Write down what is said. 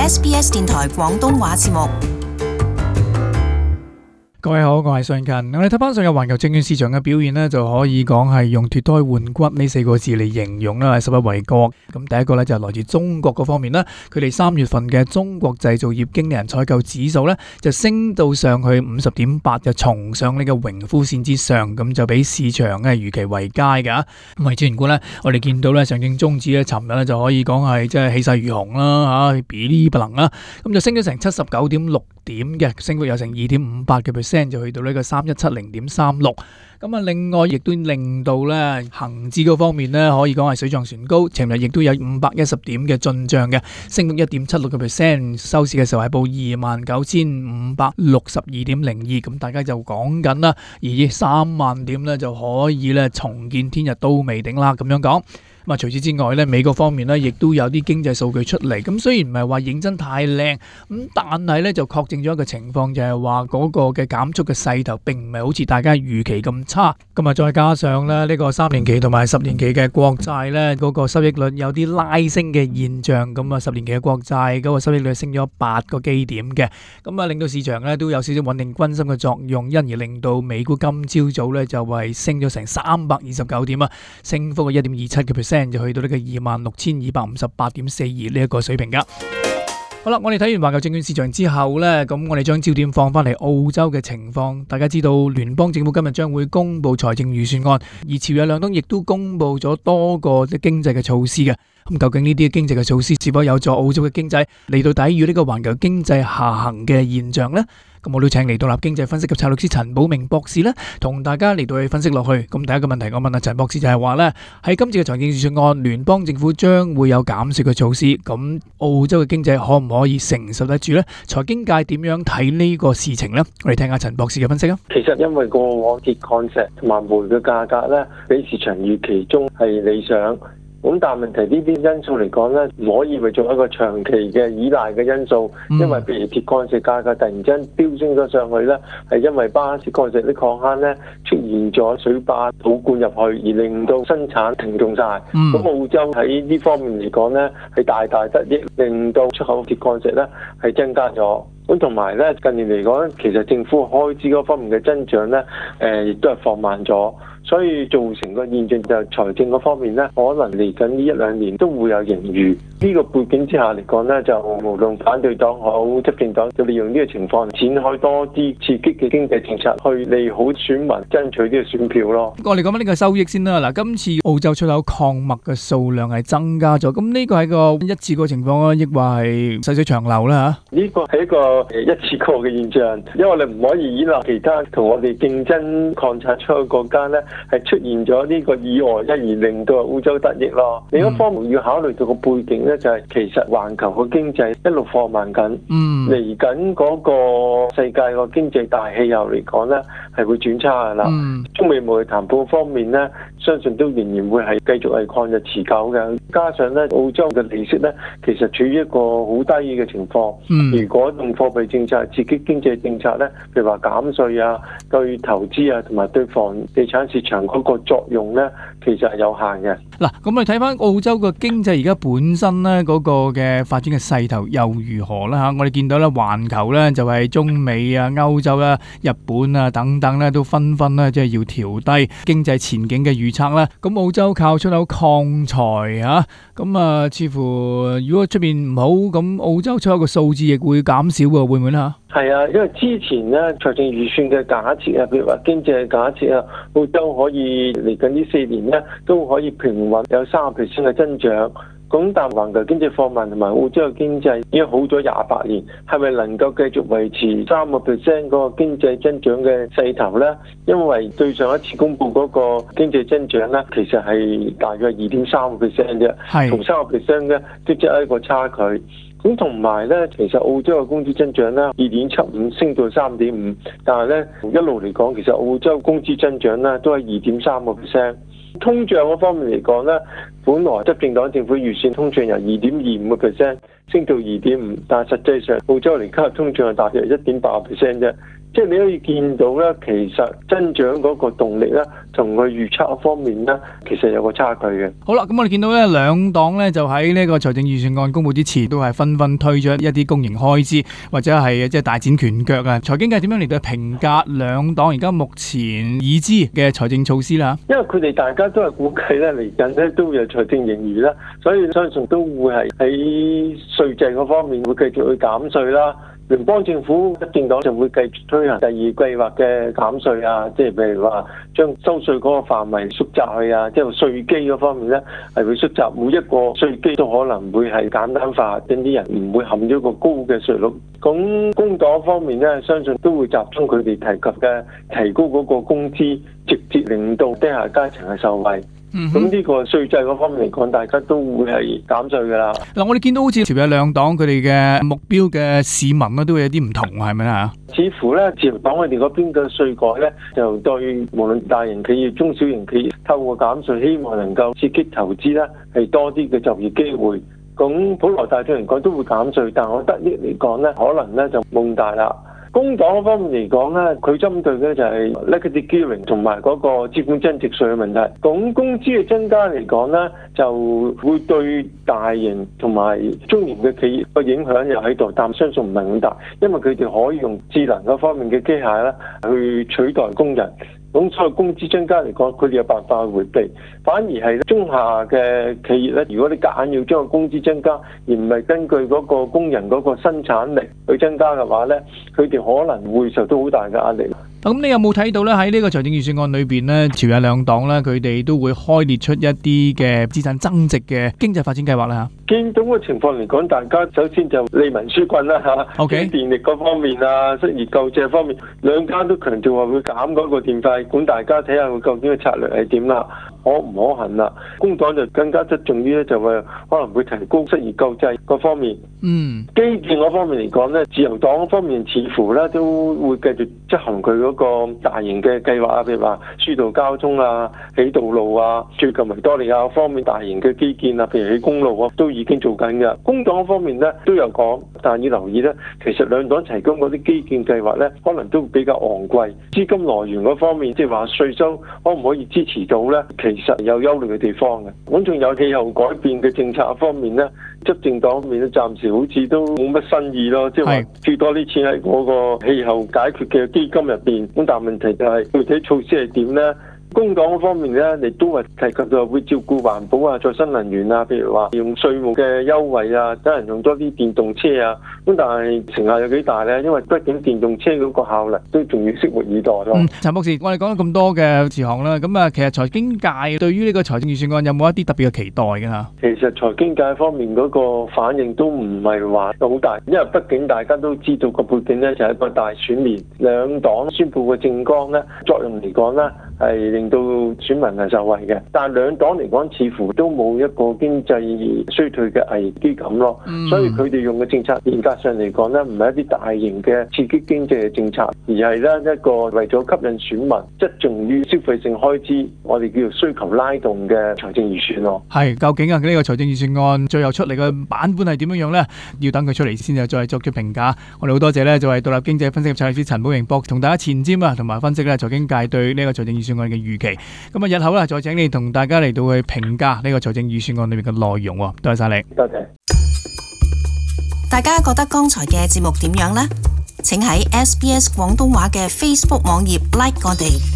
SBS 電台廣東話節目。 各位好，我係信近。我哋睇翻上日環球證券市場嘅表現呢，就可以講係用脫胎換骨呢4個字嚟形容啦，係十一為國。咁第一個呢，就係來自中國嗰方面啦，佢哋3月份嘅中國製造業經理人採購指數呢，就升到上去50.8，就重上呢個榮枯線之上，咁就比市場咧預期為佳噶。咁係自然股呢，我哋見到呢上證綜指呢，尋日呢就可以講係即係氣勢如虹啦，吓比哩不能啦，咁就升咗成79.6點嘅，升幅有成2.58%，就去到呢個3170.36。咁啊，另外亦都令到咧恒指嗰方面咧，可以講係水漲船高。尋日亦都有510點嘅進賬嘅，升幅1.76%，收市嘅時候係報29,562.02。咁大家就講緊啦，而3萬點咧就可以咧重見天日都未定啦，咁樣講。咁啊，除此之外咧，美國方面咧，亦都有啲經濟數據出嚟。咁雖然唔係話認真太靚，咁但係咧就確證咗一個情況，就係話嗰個嘅減速嘅勢頭並唔係好似大家預期咁差。咁啊，再加上咧呢個3年期同埋10年期嘅國債咧，嗰個收益率有啲拉升嘅現象。咁啊，10年期嘅國債嗰個收益率升咗8個基點嘅。咁啊，令到市場咧都有少少穩定軍心嘅作用，因而令到美股今朝早咧就係升咗成329點啊，升幅嘅1.27%。就去到呢個26,258.42呢一個水平噶。好啦，我哋睇完環球證券市場之後呢，咁我哋將焦點放翻嚟澳洲嘅情況。大家知道聯邦政府今日將會公布財政預算案，而朝日兩東亦都公布咗多個經濟嘅措施嘅。咁究竟呢啲經濟嘅措施是否有助澳洲嘅經濟嚟到抵禦呢個環球經濟下行嘅現象呢？咁我都請嚟獨立經濟分析及策略師陳寶明博士咧，同大家嚟到去分析落去。咁第一個問題我問阿陳博士就係話咧，喺今次嘅財政預算案，聯邦政府將會有減稅嘅措施，咁澳洲嘅經濟可唔可以承受得住呢？財經界點樣睇呢個事情呢？我哋聽下陳博士嘅分析啊。 其實因為過往鐵礦石同埋煤嘅價格咧，比市場預期中係理想。咁但係問題呢啲因素嚟講咧，唔可以為做一個長期嘅依賴嘅因素，因為譬如鐵礦石價格突然間飆升咗上去咧，係因為巴士礦石啲礦坑咧出現咗水壩倒灌入去，而令到生產停頓晒。咁澳洲喺呢方面嚟講咧，係大大得益，令到出口鐵礦石咧係增加咗。咁同埋咧，近年嚟講，其實政府開支嗰方面嘅增長咧，亦都係放慢咗。所以造成個現象就係財政嗰方面咧，可能嚟緊呢1-2年都會有盈餘。呢個背景之下嚟講咧，就無論反對黨好執政黨，就利用呢個情況展開多啲刺激嘅經濟政策，去利好選民爭取呢個選票咯。 我哋講翻呢個收益先啦。嗱，今次澳洲出口礦物嘅數量係增加咗，咁呢個係個一次過情況啊，抑或係細水長流啦嚇？呢個係一個一次過嘅現象，因為我哋唔可以依賴其他同我哋競爭礦產出口國家咧，係出現咗呢個意外，因而令到澳洲得益咯。另一方面要考慮到個背景咧，就係其實環球個經濟一路放慢緊，嚟緊嗰個世界個經濟大氣候嚟講咧，係會轉差噶啦。中美貿易談判方面咧，相信都仍然會係繼續係抗日持久嘅。加上咧，澳洲嘅利息咧，其實處於一個好低嘅情況。如果用貨幣政策刺激經濟政策咧，譬如話減稅啊，對投資啊，同埋對房地產市場嗰個作用咧，其實係有限嘅。 嗱，咁我哋睇翻澳洲個經濟而家本身咧嗰個嘅發展嘅勢頭又如何啦嚇？我哋見到咧，環球咧就係中美啊、歐洲啦、日本啊等等咧，都紛紛咧即係要調低經濟前景嘅預測啦。咁澳洲靠出口礦材嚇，咁啊似乎如果出邊唔好，咁澳洲出口個數字亦會減少喎，會唔會咧嚇？ 係啊，因為之前咧財政預算嘅假設啊，譬如話經濟嘅假設啊，澳洲可以嚟緊呢4年咧都可以平穩有30% 嘅增長。咁但環球經濟放慢同埋澳洲嘅經濟已經好咗28年，係咪能夠繼續維持3% 嗰個經濟增長嘅勢頭咧？因為對上一次公布嗰個經濟增長咧，其實係大約2.3% 啫，同3% 咧都只係一個差距。咁同埋咧，其實澳洲嘅工資增長咧2.75升到3.5，但係咧一路嚟講，其實澳洲工資增長咧都係2.3%。通脹嗰方面嚟講咧，本來執政黨政府預算通脹由2.25% 升到2.5%，但係實際上澳洲而家通脹係大約1.8% 啫。 即係你可以見到咧，其實增長嗰個動力咧，同佢預測方面咧，其實有個差距嘅。 好啦，咁我哋見到咧兩黨咧就喺呢個財政預算案公佈之前，都係紛紛推出一啲公營開支或者係即係大展拳腳啊！財經界點樣嚟到評價兩黨而家目前已知嘅財政措施啦？ 因為佢哋大家都係估計咧嚟緊咧都會有財政盈餘啦，所以相信都會係喺稅制嗰方面會繼續去減稅啦。聯邦政府一見到就會繼續推行第二計劃嘅減稅啊，即係譬如話將收稅嗰個範圍縮窄去啊，即係稅基嗰方面咧係會縮窄，每一個稅基都可能會係簡單化，等啲人唔會陷咗個高嘅稅率。咁工黨方面咧，相信都會集中佢哋提及嘅提高嗰個工資，直接令到低下階層係受惠。咁呢個稅制嗰方面嚟講，大家都會係減稅噶啦。 嗱，我哋見到好似朝野兩黨佢哋嘅目標嘅市民咧，都會有啲唔同，係咪啊？ 似乎咧，自由黨佢哋嗰邊嘅稅改咧，就對無論大型企業、中小型企業，透過減稅，希望能夠刺激投資咧，係多啲嘅就業機會。咁普羅大眾嚟講都會減稅，但我得益嚟講咧，可能咧就冇咁大啦。工黨嗰方面嚟講咧，佢針對嘅就係 negative gearing 同埋嗰個資本增值稅嘅問題。咁工資嘅增加嚟講咧，就會對大型同埋中型嘅企業個影響又喺度，但相信唔係咁大，因為佢哋可以用智能嗰方面嘅機械咧去取代工人。咁所以工資增加嚟講，佢哋有辦法去迴避，反而係中下嘅企業咧，如果你夾硬要將個工資增加，而唔係根據嗰個工人嗰個生產力去增加嘅話咧，佢哋可能會受到好大嘅壓力。 咁你有冇睇到咧？喺呢個財政預算案裏邊咧，朝野兩黨咧，佢哋都會開列出一啲嘅資產增值嘅經濟發展計劃啦嚇。 見到嘅情況嚟講，大家首先就利民紓困啦嚇。 OK。 電力嗰方面啊，失業救濟方面，兩家都強調話會減嗰個電費，咁大家睇下佢究竟嘅策略係點啦，可唔可行啦？工黨就更加側重於咧，就話可能會提高失業救濟嗰方面。基建嗰方面嚟講咧，自由黨嗰方面似乎咧都會繼續執行佢嗰個大型嘅計劃啊，譬如話輸道交通啊、起道路啊，最近維多利亞方面大型嘅基建啊，譬如起公路啊，都已經做緊㗎。工黨方面咧都有講，但要留意咧，其實兩黨提供嗰啲基建計劃咧，可能都比較昂貴，資金來源嗰方面，即係話稅收可唔可以支持到咧？其實有憂慮嘅地方嘅。咁仲有氣候改變嘅政策方面咧，執政黨方面咧暫時好似都冇乜新意咯，即係話注多啲錢喺嗰個氣候解決嘅基金入邊。咁但係問題就係具體措施係點咧？工黨嗰方面咧，亦都係提及到會照顧環保啊、再生能源啊，譬如話用稅務嘅優惠啊，等人用多啲電動車啊。咁但係成效有幾大咧？因為畢竟電動車嗰個效能都仲要拭目以待咯。 陳博士，我哋講咗咁多嘅事項啦，咁啊，其實財經界對於呢個財政預算案有冇一啲特別嘅期待嘅嚇？其實財經界方面嗰個反應都唔係話好大，因為畢竟大家都知道個背景咧就係一個大選年，兩黨宣佈嘅政綱咧作用嚟講咧係令到選民係受惠嘅，但係兩黨嚟講似乎都冇一個經濟衰退嘅危機感咯，所以佢哋用嘅政策嚴格上嚟講咧，唔係一啲大型嘅刺激經濟嘅政策，而係咧一個為咗吸引選民，側重於消費性開支，我哋叫做需求拉動嘅財政預算咯。 係，究竟啊呢個財政預算案最後出嚟嘅版本係點樣樣咧？要等佢出嚟先至再作出評價。我哋好多謝咧，就係獨立經濟分析及策略師陳寶明博同大家前瞻啊，同埋分析咧財經界對呢個財政預算案嘅預期。咁啊，日後咧再請你同大家嚟到去評價呢個財政預算案裏面嘅內容。多謝晒你。 多謝。 大家覺得剛才嘅節目點樣呢？請喺SBS 廣東話嘅 Facebook 網頁 like 我哋。